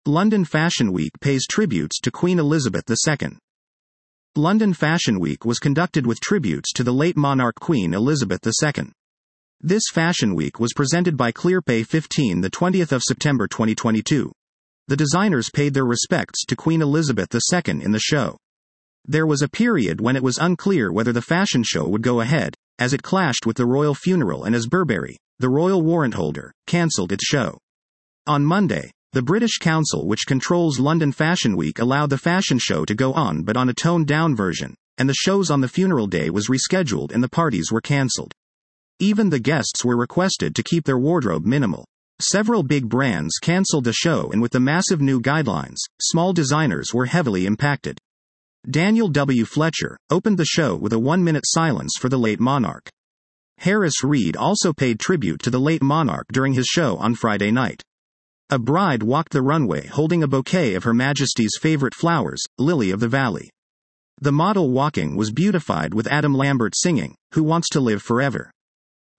London Fashion Week pays tributes to Queen Elizabeth II. London Fashion Week was conducted with tributes to the late monarch Queen Elizabeth II. This Fashion Week was presented by ClearPay 15 the 20th of September 2022. The designers paid their respects to Queen Elizabeth II in the show. There was a period when it was unclear whether the fashion show would go ahead, as it clashed with the royal funeral and as Burberry, the royal warrant holder, cancelled its show. On Monday, the British Council, which controls London Fashion Week, allowed the fashion show to go on but on a toned-down version, and the shows on the funeral day was rescheduled and the parties were cancelled. Even the guests were requested to keep their wardrobe minimal. Several big brands cancelled the show, and with the massive new guidelines, small designers were heavily impacted. Daniel W. Fletcher opened the show with a 1-minute silence for the late monarch. Harris Reed also paid tribute to the late monarch during his show on Friday night. A bride walked the runway holding a bouquet of Her Majesty's favorite flowers, Lily of the Valley. The model walking was beautified with Adam Lambert singing, "Who Wants to Live Forever."